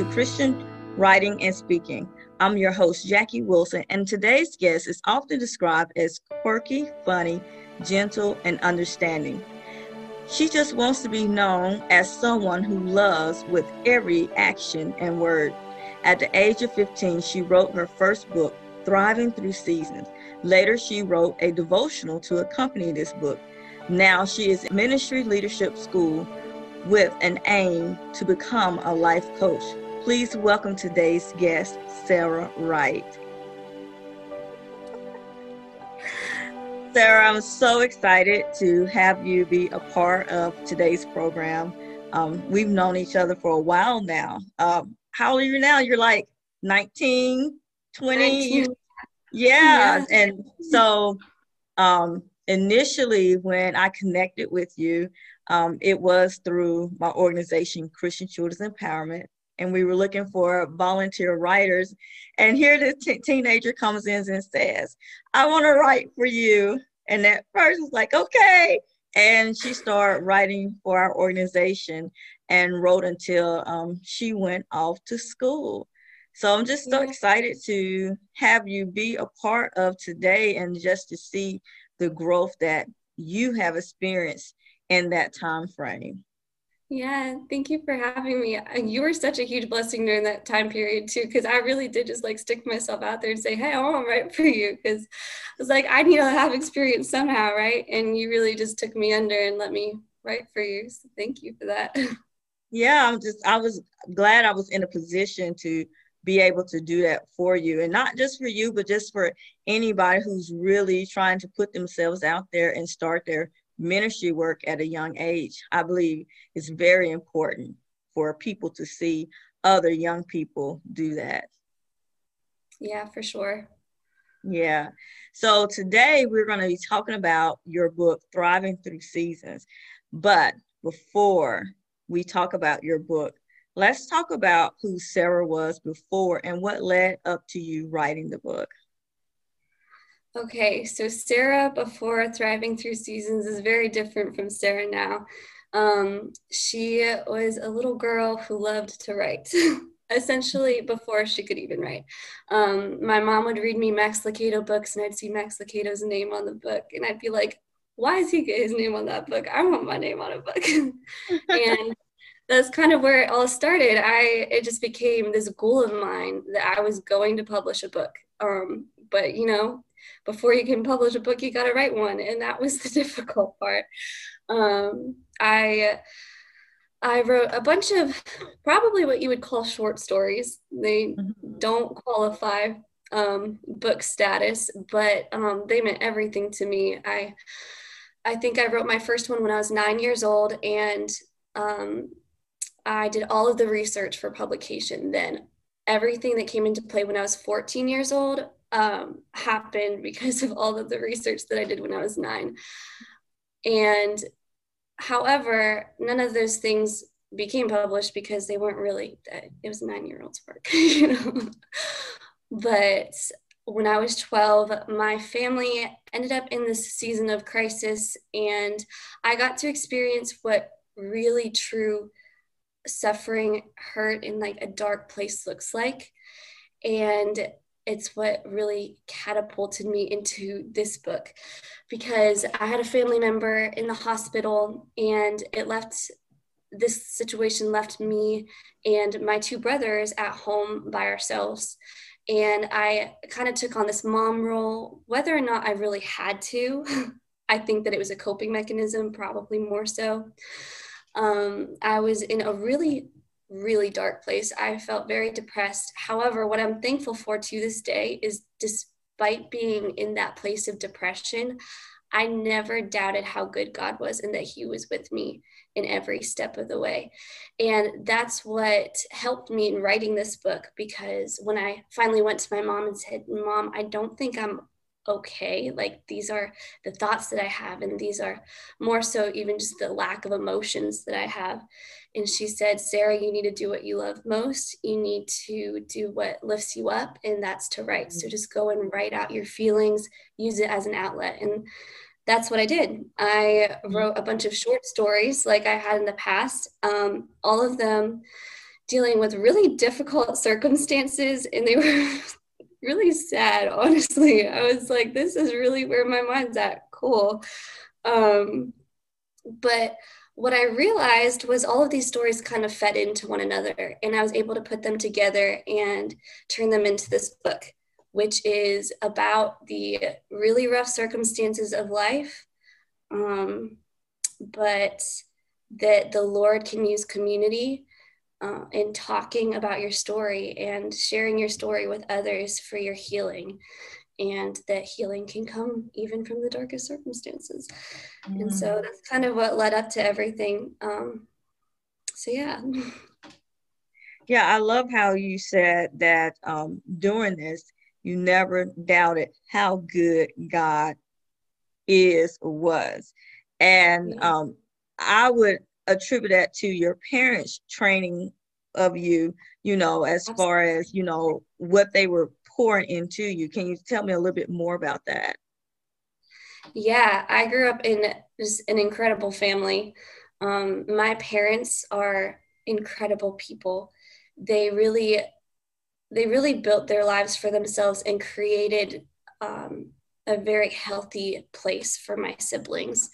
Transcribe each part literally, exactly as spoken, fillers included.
to Christian Writing and Speaking. I'm your host, Jackie Wilson, and today's guest is often described as quirky, funny, gentle, and understanding. She just wants to be known as someone who loves with every action and word. At the age of fifteen, she wrote her first book, Thriving Through Seasons. Later, she wrote a devotional to accompany this book. Now she is in Ministry Leadership School with an aim to become a life coach. Please welcome today's guest, Sarah Wright. Sarah, I'm so excited to have you be a part of today's program. Um, we've known each other for a while now. Um, how old are you now? You're like nineteen, twenty? nineteen. Yeah. Yeah. And so um, initially when I connected with you, um, it was through my organization, Christian Children's Empowerment. And we were looking for volunteer writers. And here the t- teenager comes in and says, I want to write for you. And that person's like, okay. And she started writing for our organization and wrote until um, she went off to school. So I'm just so Yeah. excited to have you be a part of today and just to see the growth that you have experienced in that time frame. Yeah, thank you for having me. You were such a huge blessing during that time period too, because I really did just like stick myself out there and say, hey, I want to write for you, because I was like, I need to have experience somehow, right? And you really just took me under and let me write for you. So thank you for that. Yeah, I'm just, I was glad I was in a position to be able to do that for you. And not just for you, but just for anybody who's really trying to put themselves out there and start their ministry work at a young age. I believe it's very important for people to see other young people do that. Yeah, for sure. Yeah. So today we're going to be talking about your book, Thriving Through Seasons. But before we talk about your book, let's talk about who Sarah was before and what led up to you writing the book. Okay, so Sarah before Thriving Through Seasons is very different from Sarah now. Um, she was a little girl who loved to write, essentially before she could even write. Um, my mom would read me Max Lucado books, and I'd see Max Lucado's name on the book, and I'd be like, why is he get his name on that book? I want my name on a book. And that's kind of where it all started. I it just became this goal of mine that I was going to publish a book. Um, but you know, before you can publish a book, you got to write one, and that was the difficult part. Um, I I wrote a bunch of probably what you would call short stories. They Mm-hmm. don't qualify um, book status, but um, they meant everything to me. I I think I wrote my first one when I was nine years old, and um, I did all of the research for publication then. Everything that came into play when I was fourteen years old um, happened because of all of the research that I did when I was nine. And however, none of those things became published because they weren't really, it was a nine-year-old's work, you know. But when I was twelve, my family ended up in this season of crisis, and I got to experience what really true suffering, hurt, in like a dark place looks like. And it's what really catapulted me into this book, because I had a family member in the hospital, and it left this situation left me and my two brothers at home by ourselves. And I kind of took on this mom role, whether or not I really had to. I think that it was a coping mechanism, probably more so. Um, I was in a really, really dark place. I felt very depressed. However, what I'm thankful for to this day is, despite being in that place of depression, I never doubted how good God was and that he was with me in every step of the way. And that's what helped me in writing this book, because when I finally went to my mom and said, Mom, I don't think I'm okay. Like, these are the thoughts that I have, and these are more so even just the lack of emotions that I have. And she said, Sarah, you need to do what you love most. You need to do what lifts you up, and that's to write. So just go and write out your feelings, use it as an outlet. And that's what I did. I wrote a bunch of short stories like I had in the past. Um, all of them dealing with really difficult circumstances, and they were really sad, honestly. I was like, this is really where my mind's at. Cool. Um, but what I realized was all of these stories kind of fed into one another, and I was able to put them together and turn them into this book, which is about the really rough circumstances of life, um, but that the Lord can use community uh, in talking about your story and sharing your story with others for your healing, and that healing can come even from the darkest circumstances. Mm. And so that's kind of what led up to everything. Um, so yeah. Yeah, I love how you said that um, during this, you never doubted how good God is or was. And Yeah. um, I would attribute that to your parents' training of you, you know, as Absolutely. far as, you know, what they were pouring into you. Can you tell me a little bit more about that? Yeah, I grew up in just an incredible family. Um, my parents are incredible people. They really, they really built their lives for themselves and created um, a very healthy place for my siblings.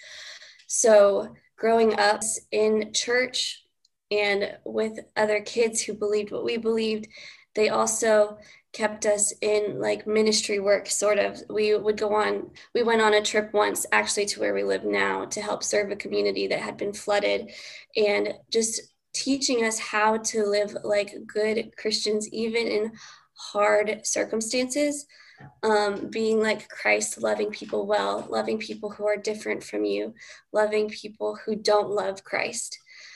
So growing up in church and with other kids who believed what we believed, they also kept us in like ministry work, sort of. We would go on, we went on a trip once actually to where we live now to help serve a community that had been flooded, and just teaching us how to live like good Christians, even in hard circumstances. Um, being like Christ, loving people well, loving people who are different from you, loving people who don't love Christ,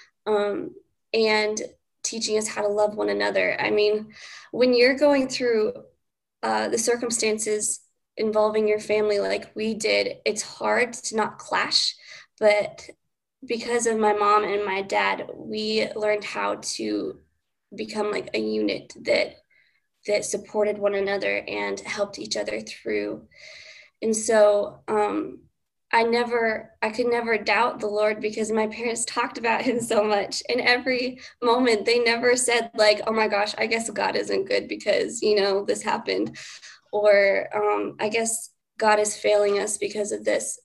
um, and teaching us how to love one another. I mean, when you're going through uh, the circumstances involving your family like we did, it's hard to not clash, but because of my mom and my dad, we learned how to become like a unit that that supported one another and helped each other through. And so um, I never, I could never doubt the Lord because my parents talked about him so much. In every moment, they never said like, oh my gosh, I guess God isn't good because, you know, this happened. Or um, I guess God is failing us because of this.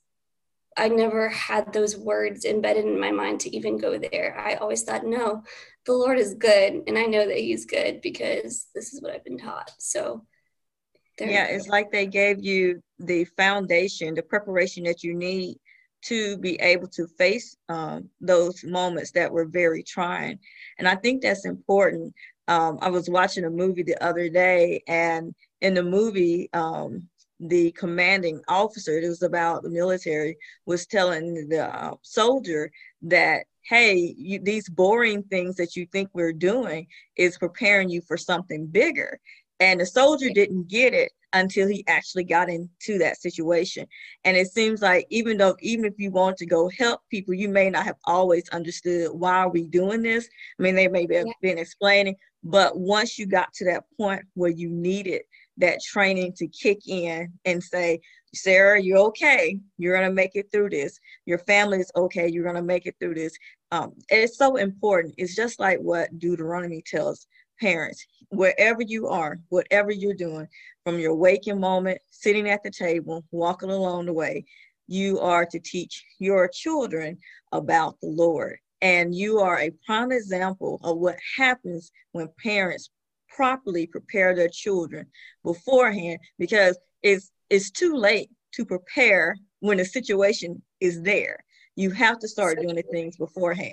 I never had those words embedded in my mind to even go there. I always thought, no, the Lord is good. And I know that he's good because this is what I've been taught. So there Yeah, we go. it's like they gave you the foundation, the preparation that you need to be able to face um, those moments that were very trying. And I think that's important. Um, I was watching a movie the other day, and in the movie, um, the commanding officer, it was about the military, was telling the uh, soldier that, hey, you, these boring things that you think we're doing is preparing you for something bigger. And the soldier didn't get it until he actually got into that situation. And it seems like even though, even if you want to go help people, you may not have always understood why are we doing this. I mean, they may have Yeah. been explaining, but once you got to that point where you needed that training to kick in and say, Sarah, you're okay. You're going to make it through this. Your family is okay. You're going to make it through this. Um, it's so important. It's just like what Deuteronomy tells parents, wherever you are, whatever you're doing, from your waking moment, sitting at the table, walking along the way, you are to teach your children about the Lord. And you are a prime example of what happens when parents properly prepare their children beforehand, because it's it's too late to prepare when the situation is there. You have to So start doing the true. things beforehand.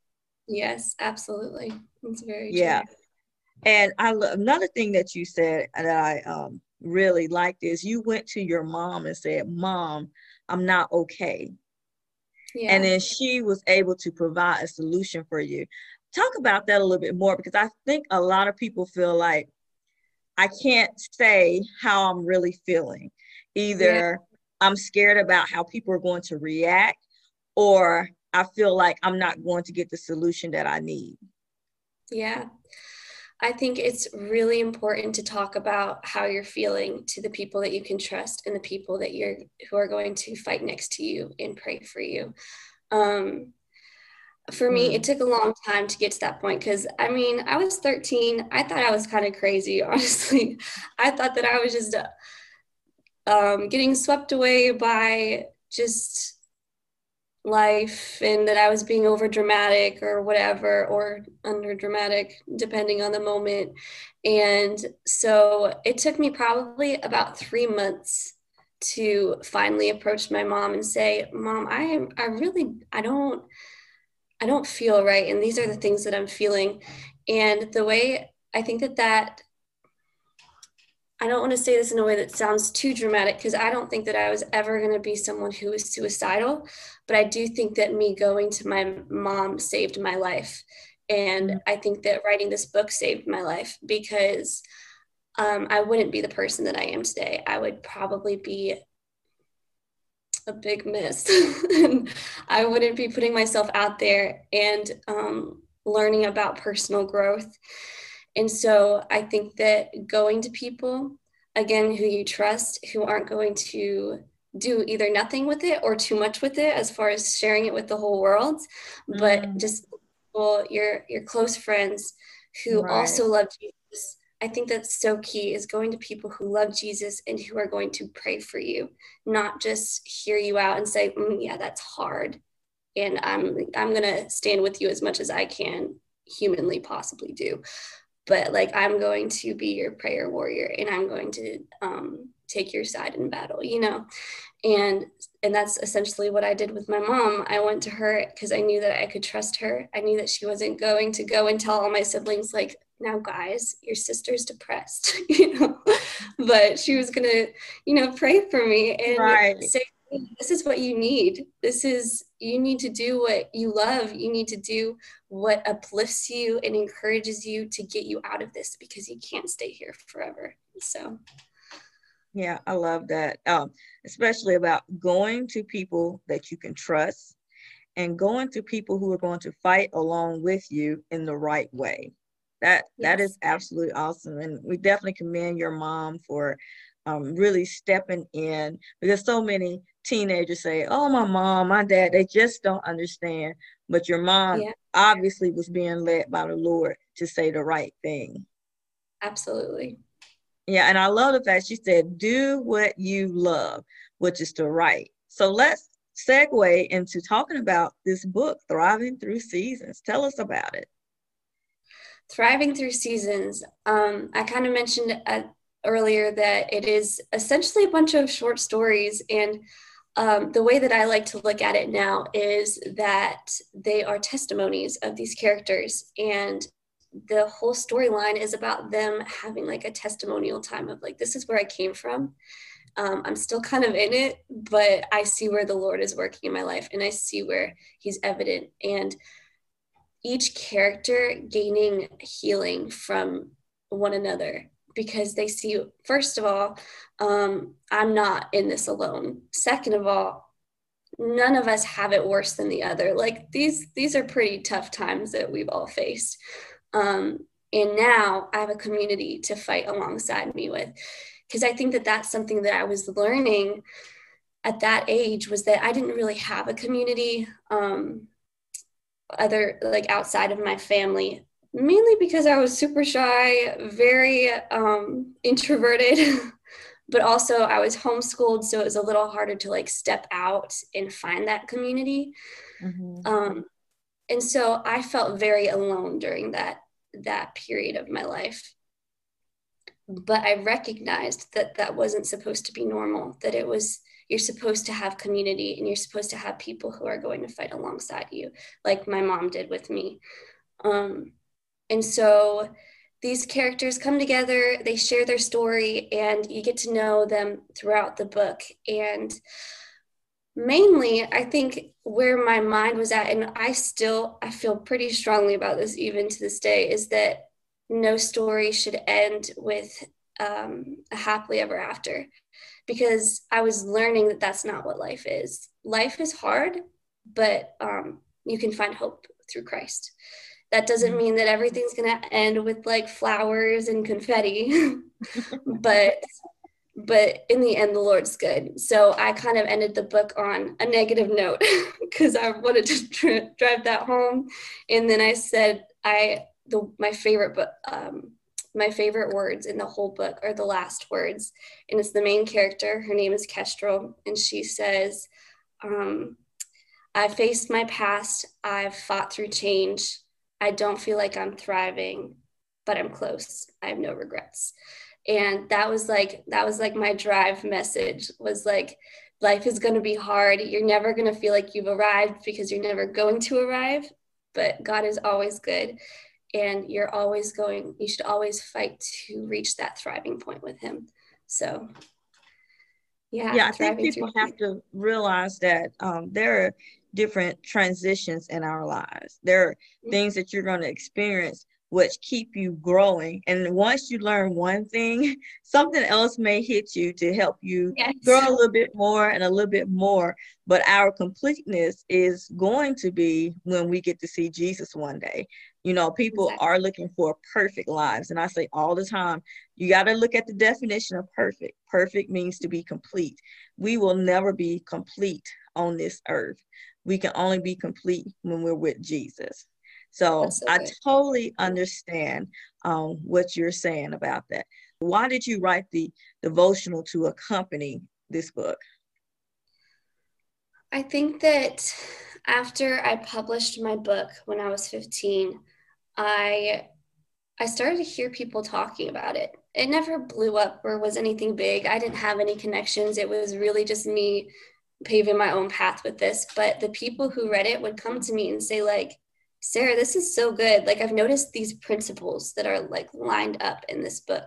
Yes, absolutely. It's very Yeah. true. And I another thing that you said that I um, really liked is you went to your mom and said, Mom, I'm not okay. And Yeah. then she was able to provide a solution for you. Talk about that a little bit more, because I think a lot of people feel like I can't say how I'm really feeling. Yeah. Either I'm scared about how people are going to react, or I feel like I'm not going to get the solution that I need. Yeah. I think it's really important to talk about how you're feeling to the people that you can trust and the people that you're who are going to fight next to you and pray for you. Um, For me, it Mm. took a long time to get to that point because I mean, I was thirteen. I thought I was kind of crazy, honestly. I thought that I was just um, getting swept away by just life and that I was being over dramatic or whatever, or under dramatic, depending on the moment. And so it took me probably about three months to finally approach my mom and say, Mom, I I really I don't I don't feel right. And these are the things that I'm feeling. And the way I think that that I don't want to say this in a way that sounds too dramatic because I don't think that I was ever going to be someone who was suicidal. But I do think that me going to my mom saved my life. And Mm. I think that writing this book saved my life because um, I wouldn't be the person that I am today. I would probably be a big miss. And I wouldn't be putting myself out there and um, learning about personal growth. And so I think that going to people, again, who you trust, who aren't going to do either nothing with it or too much with it as far as sharing it with the whole world, but Mm. just people, your your close friends who Right. also love Jesus. I think that's so key is going to people who love Jesus and who are going to pray for you, not just hear you out and say, mm, yeah, that's hard. And I'm I'm gonna stand with you as much as I can humanly possibly do. But like I'm going to be your prayer warrior and I'm going to um, take your side in battle, you know. And and that's essentially what I did with my mom. I went to her because I knew that I could trust her. I knew that she wasn't going to go and tell all my siblings like, now guys, your sister's depressed, you know. But she was gonna, you know, pray for me and Right. say, this is what you need. This is, you need to do what you love. You need to do what uplifts you and encourages you to get you out of this because you can't stay here forever. So Yeah, I love that. Um, especially about going to people that you can trust and going to people who are going to fight along with you in the right way. That that is yes. absolutely awesome. And we definitely commend your mom for um, really stepping in because so many teenagers say, oh, my mom, my dad, they just don't understand. But your mom Yeah, obviously was being led by the Lord to say the right thing. absolutely. Yeah, and I love the fact she said, do what you love, which is to write. So let's segue into talking about this book, Thriving Through Seasons. Tell us about it. Thriving Through Seasons. Um, I kind of mentioned at, earlier that it is essentially a bunch of short stories. And um, the way that I like to look at it now is that they are testimonies of these characters. And the whole storyline is about them having like a testimonial time of like, this is where I came from. Um, I'm still kind of in it, but I see where the Lord is working in my life and I see where he's evident. And each character gaining healing from one another because they see, first of all, um, I'm not in this alone. Second of all, none of us have it worse than the other. Like these, these are pretty tough times that we've all faced. Um, and now I have a community to fight alongside me with, because I think that that's something that I was learning at that age was that I didn't really have a community. Um, other like outside of my family, mainly because I was super shy, very um, introverted, but also I was homeschooled, so it was a little harder to like step out and find that community. Mm-hmm. Um, and so I felt very alone during that that period of my life. But I recognized that that wasn't supposed to be normal, that it was, you're supposed to have community and you're supposed to have people who are going to fight alongside you, like my mom did with me. Um, and so these characters come together, they share their story, and you get to know them throughout the book. And mainly, I think where my mind was at, and I still, I feel pretty strongly about this even to this day, is that no story should end with um, a happily ever after, because I was learning that that's not what life is. Life is hard, but um, you can find hope through Christ. That doesn't mean that everything's going to end with like flowers and confetti, but but in the end, the Lord's good. So I kind of ended the book on a negative note because I wanted to dr- drive that home. And then I said, I, the, my favorite book, um, my favorite words in the whole book are the last words. And it's the main character. Her name is Kestrel. And she says, um, I've faced my past. I've fought through change. I don't feel like I'm thriving, but I'm close. I have no regrets. And that was like, that was like my drive message was like, life is going to be hard. You're never going to feel like you've arrived because you're never going to arrive, but God is always good. And you're always going, you should always fight to reach that thriving point with him. So yeah. Yeah, I think people have to realize that um, there are different transitions in our lives. There are things that you're going to experience which keep you growing. And once you learn one thing, something else may hit you to help you yes. grow a little bit more and a little bit more. But our completeness is going to be when we get to see Jesus one day. You know, people exactly. are looking for perfect lives. And I say all the time, you got to look at the definition of perfect. Perfect means to be complete. We will never be complete on this earth. We can only be complete when we're with Jesus. So, so I totally understand um, what you're saying about that. Why did you write the devotional to accompany this book? I think that after I published my book when I was fifteen, I I started to hear people talking about it. It never blew up or was anything big. I didn't have any connections. It was really just me paving my own path with this. But the people who read it would come to me and say, like, Sarah, this is so good. Like, I've noticed these principles that are like lined up in this book.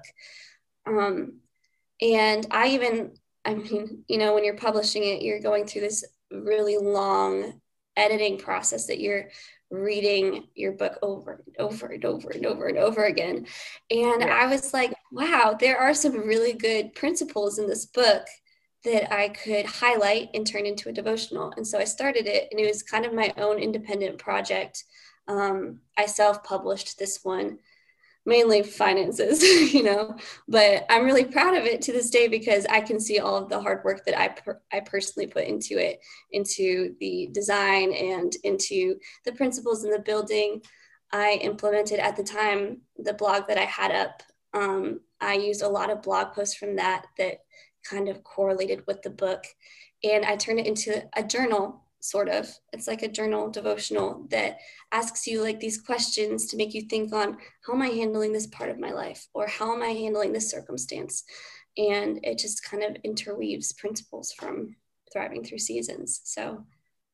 Um, and I even, I mean, you know, when you're publishing it, you're going through this really long editing process that you're reading your book over and over and over and over and over again. And yeah. I was like, wow, there are some really good principles in this book that I could highlight and turn into a devotional. And so I started it, and it was kind of my own independent project. Um, I self-published this one, mainly finances, you know, but I'm really proud of it to this day because I can see all of the hard work that I per- I personally put into it, into the design and into the principles in the building. I implemented at the time the blog that I had up. Um, I used a lot of blog posts from that that kind of correlated with the book, and I turned it into a journal. Sort of. It's like a journal devotional that asks you like these questions to make you think on, how am I handling this part of my life? Or how am I handling this circumstance? And it just kind of interweaves principles from Thriving Through Seasons. So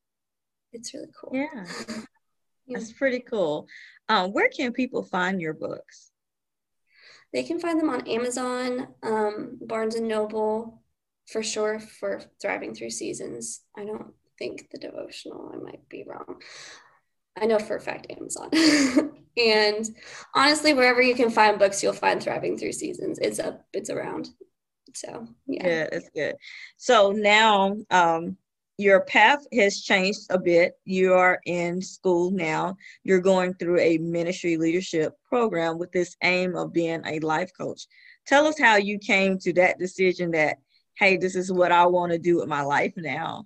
it's really cool. Yeah, yeah. That's pretty cool. Um, where can people find your books? They can find them on Amazon, um, Barnes and Noble, for sure, for Thriving Through Seasons. I don't think the devotional, I might be wrong. I know for a fact Amazon. And honestly, wherever you can find books, you'll find Thriving Through Seasons. It's up, it's around. So yeah. Yeah, that's good. So now um your path has changed a bit. You are in school now. You're going through a ministry leadership program with this aim of being a life coach. Tell us how you came to that decision that, hey, this is what I want to do with my life now.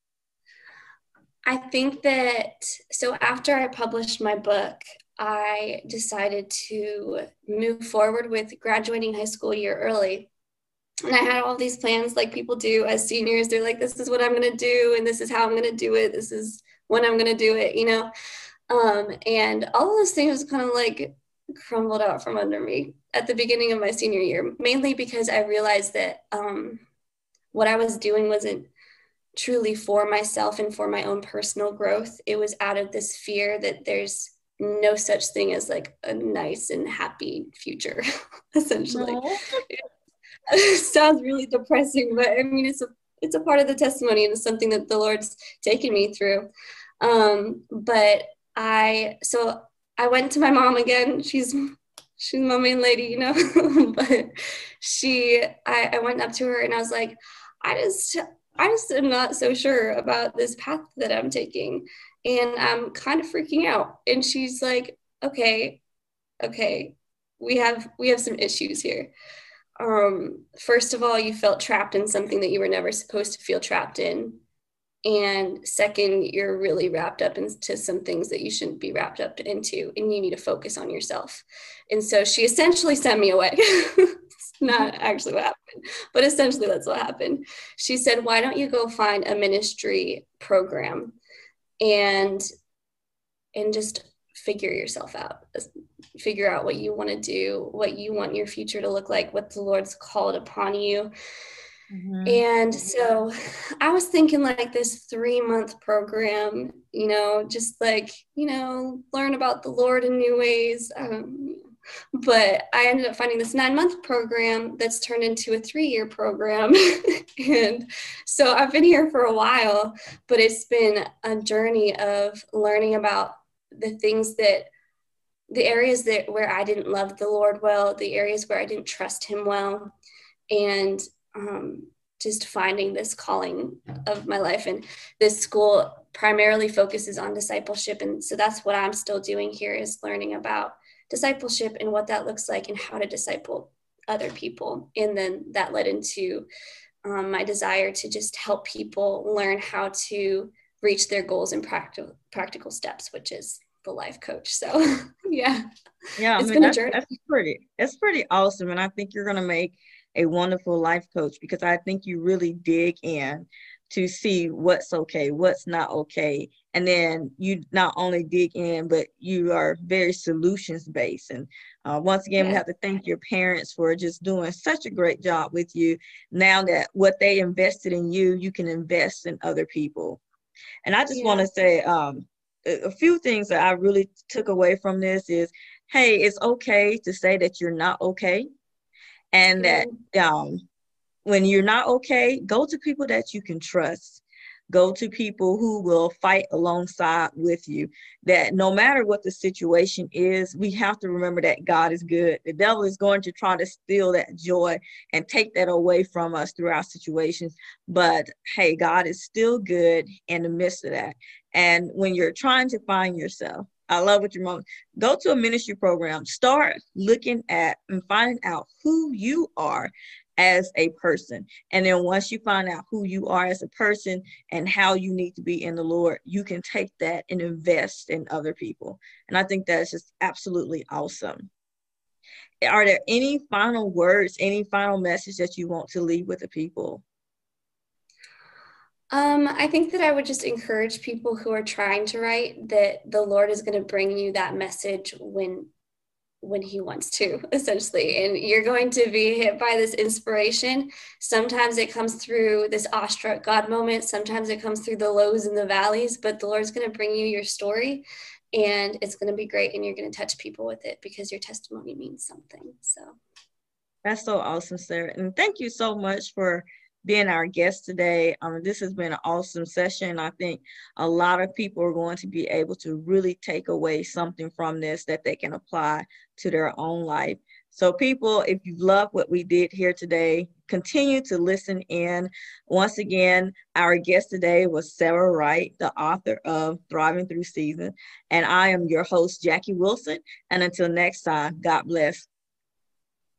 I think that, so after I published my book, I decided to move forward with graduating high school a year early. And I had all these plans like people do as seniors. They're like, this is what I'm going to do, and this is how I'm going to do it. This is when I'm going to do it, you know? Um, and all of those things kind of like crumbled out from under me at the beginning of my senior year, mainly because I realized that um, what I was doing wasn't truly for myself and for my own personal growth. It was out of this fear that there's no such thing as like a nice and happy future, essentially. No. It sounds really depressing, but I mean, it's a, it's a part of the testimony, and it's something that the Lord's taken me through. Um, but I, so I went to my mom again. She's, she's my main lady, you know, but she, I, I went up to her and I was like, I just, I just am not so sure about this path that I'm taking, and I'm kind of freaking out. And she's like, okay, okay, we have, we have some issues here. um, first of all, you felt trapped in something that you were never supposed to feel trapped in. And second, you're really wrapped up into some things that you shouldn't be wrapped up into, and you need to focus on yourself. And so she essentially sent me away. It's not actually what happened, but essentially that's what happened. She said, why don't you go find a ministry program and and just figure yourself out, figure out what you want to do, what you want your future to look like, what the Lord's called upon you. Mm-hmm. And so I was thinking like this three month program, you know, just like, you know, learn about the Lord in new ways. Um, but I ended up finding this nine month program that's turned into a three year program. And so I've been here for a while, but it's been a journey of learning about the things that, the areas that where I didn't love the Lord well, the areas where I didn't trust him well, and um, just finding this calling of my life. And this school primarily focuses on discipleship. And so that's what I'm still doing here, is learning about discipleship and what that looks like and how to disciple other people. And then that led into um, my desire to just help people learn how to reach their goals in practical practical steps, which is the life coach. So yeah, yeah, it's I mean, been that's, a journey. That's pretty, that's pretty awesome. And I think you're going to make a wonderful life coach, because I think you really dig in to see what's okay, what's not okay. And then you not only dig in, but you are very solutions based. And uh, once again, yeah. we have to thank your parents for just doing such a great job with you. Now that what they invested in you, you can invest in other people. And I just yeah. want to say um, a, a few things that I really took away from this is, hey, it's okay to say that you're not okay. And that um, when you're not okay, go to people that you can trust. Go to people who will fight alongside with you. That no matter what the situation is, we have to remember that God is good. The devil is going to try to steal that joy and take that away from us through our situations. But hey, God is still good in the midst of that. And when you're trying to find yourself, I love what your mom, go to a ministry program, start looking at and finding out who you are as a person. And then once you find out who you are as a person and how you need to be in the Lord, you can take that and invest in other people. And I think that's just absolutely awesome. Are there any final words, any final message that you want to leave with the people? Um, I think that I would just encourage people who are trying to write that the Lord is going to bring you that message when when he wants to, essentially. And you're going to be hit by this inspiration. Sometimes it comes through this awestruck God moment. Sometimes it comes through the lows and the valleys, but the Lord's going to bring you your story, and it's going to be great. And you're going to touch people with it because your testimony means something. So that's so awesome, Sarah. And thank you so much for being our guest today. Um, this has been an awesome session. I think a lot of people are going to be able to really take away something from this that they can apply to their own life. So people, if you love what we did here today, continue to listen in. Once again, our guest today was Sarah Wright, the author of Thriving Through Seasons. And I am your host, Jackie Wilson. And until next time, God bless.